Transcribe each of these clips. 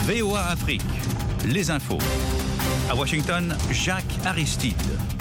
VOA Afrique, les infos. À Washington, Jacques Aristide.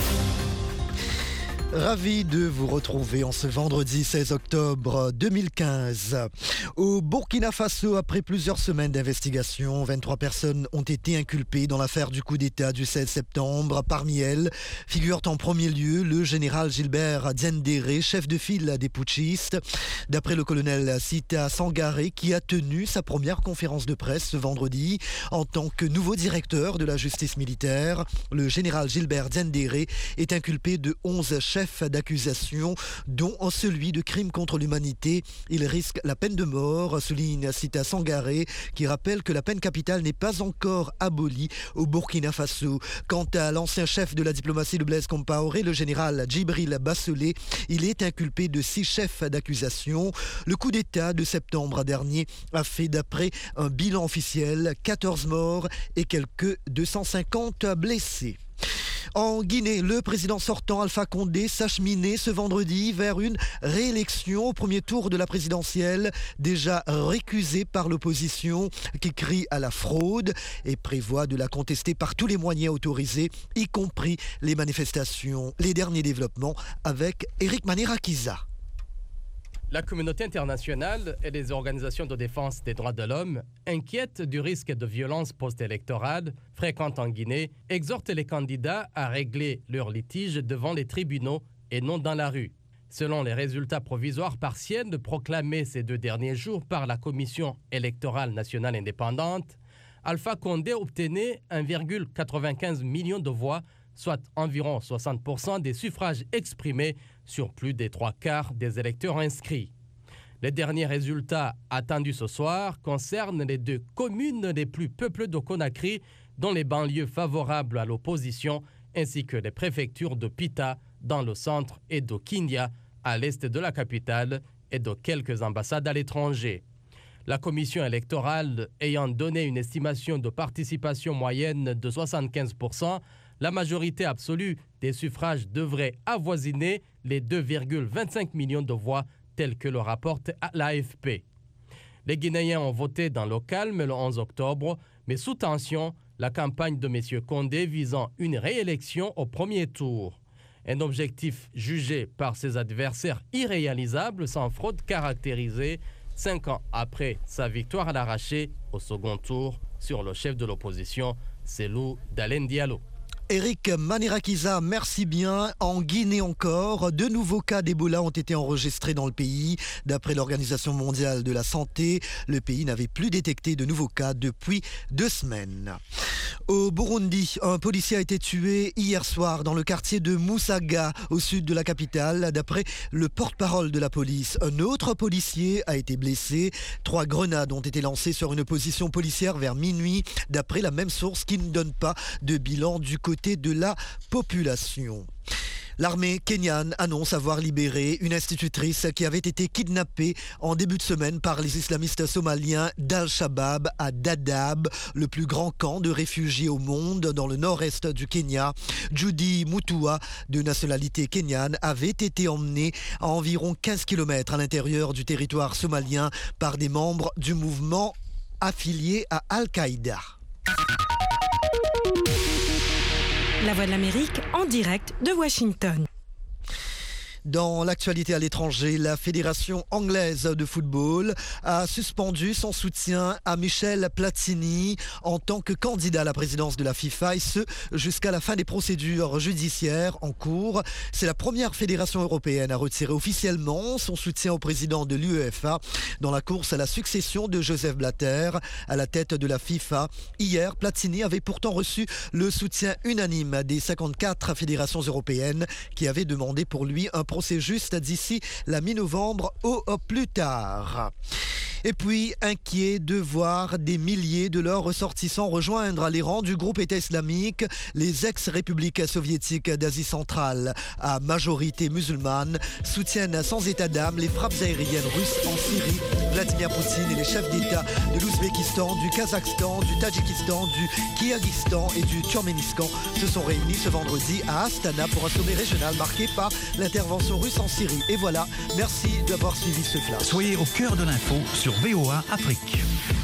Ravi de vous retrouver en ce vendredi 16 octobre 2015. Au Burkina Faso, après plusieurs semaines d'investigation, 23 personnes ont été inculpées dans l'affaire du coup d'État du 16 septembre. Parmi elles figurent en premier lieu le général Gilbert Diendéré, chef de file des putschistes. D'après le colonel Sita Sangaré, qui a tenu sa première conférence de presse ce vendredi en tant que nouveau directeur de la justice militaire, le général Gilbert Diendéré est inculpé de 11 chefs d'accusation, dont celui de crime contre l'humanité. Il risque la peine de mort, souligne Sita Sangaré, qui rappelle que la peine capitale n'est pas encore abolie au Burkina Faso. Quant à l'ancien chef de la diplomatie de Blaise Compaoré, le général Djibril Bassolé, il est inculpé de 6 chefs d'accusation. Le coup d'État de septembre dernier a fait, d'après un bilan officiel, 14 morts et quelques 250 blessés. En Guinée, le président sortant Alpha Condé s'acheminait ce vendredi vers une réélection au premier tour de la présidentielle, déjà récusée par l'opposition qui crie à la fraude et prévoit de la contester par tous les moyens autorisés, y compris les manifestations. Les derniers développements avec Eric Manirakiza. La communauté internationale et les organisations de défense des droits de l'homme, inquiètes du risque de violence post-électorale fréquente en Guinée, exhortent les candidats à régler leurs litiges devant les tribunaux et non dans la rue. Selon les résultats provisoires partiels proclamés ces 2 derniers jours par la Commission électorale nationale indépendante, Alpha Condé obtenait 1,95 million de voix, soit environ 60% des suffrages exprimés sur plus des 3/4 des électeurs inscrits. Les derniers résultats attendus ce soir concernent les 2 communes les plus peuplées de Conakry, dont les banlieues favorables à l'opposition, ainsi que les préfectures de Pita dans le centre et de Kinya à l'est de la capitale et de quelques ambassades à l'étranger. La commission électorale ayant donné une estimation de participation moyenne de 75%, la majorité absolue des suffrages devrait avoisiner les 2,25 millions de voix telles que le rapporte l'AFP. Les Guinéens ont voté dans le calme le 11 octobre, mais sous tension, la campagne de M. Condé visant une réélection au premier tour. Un objectif jugé par ses adversaires irréalisable sans fraude caractérisée 5 ans après sa victoire à l'arraché au second tour sur le chef de l'opposition, Cellou Dalein Diallo. Eric Manirakiza, merci bien. En Guinée encore, 2 nouveaux cas d'Ebola ont été enregistrés dans le pays. D'après l'Organisation mondiale de la santé, le pays n'avait plus détecté de nouveaux cas depuis 2 semaines. Au Burundi, un policier a été tué hier soir dans le quartier de Musaga, au sud de la capitale. D'après le porte-parole de la police, un autre policier a été blessé. 3 grenades ont été lancées sur une position policière vers minuit, d'après la même source qui ne donne pas de bilan du côté de la population. L'armée kenyane annonce avoir libéré une institutrice qui avait été kidnappée en début de semaine par les islamistes somaliens d'Al-Shabaab à Dadaab, le plus grand camp de réfugiés au monde dans le nord-est du Kenya. Judy Mutua, de nationalité kenyane, avait été emmenée à environ 15 km à l'intérieur du territoire somalien par des membres du mouvement affilié à Al-Qaïda. La Voix de l'Amérique en direct de Washington. Dans l'actualité à l'étranger, la Fédération anglaise de football a suspendu son soutien à Michel Platini en tant que candidat à la présidence de la FIFA, et ce jusqu'à la fin des procédures judiciaires en cours. C'est la première fédération européenne à retirer officiellement son soutien au président de l'UEFA dans la course à la succession de Joseph Blatter à la tête de la FIFA. Hier, Platini avait pourtant reçu le soutien unanime des 54 fédérations européennes qui avaient demandé pour lui un procès juste d'ici la mi-novembre au plus tard. Et puis, inquiet de voir des milliers de leurs ressortissants rejoindre les rangs du groupe État islamique, les ex-républiques soviétiques d'Asie centrale à majorité musulmane soutiennent sans état d'âme les frappes aériennes russes en Syrie. Vladimir Poutine et les chefs d'État de l'Ouzbékistan, du Kazakhstan, du Tadjikistan, du Kyrgyzstan et du Turkménistan se sont réunis ce vendredi à Astana pour un sommet régional marqué par l'intervention russe en Syrie. Et voilà, merci d'avoir suivi ce flash. Soyez au cœur de l'info sur VOA Afrique.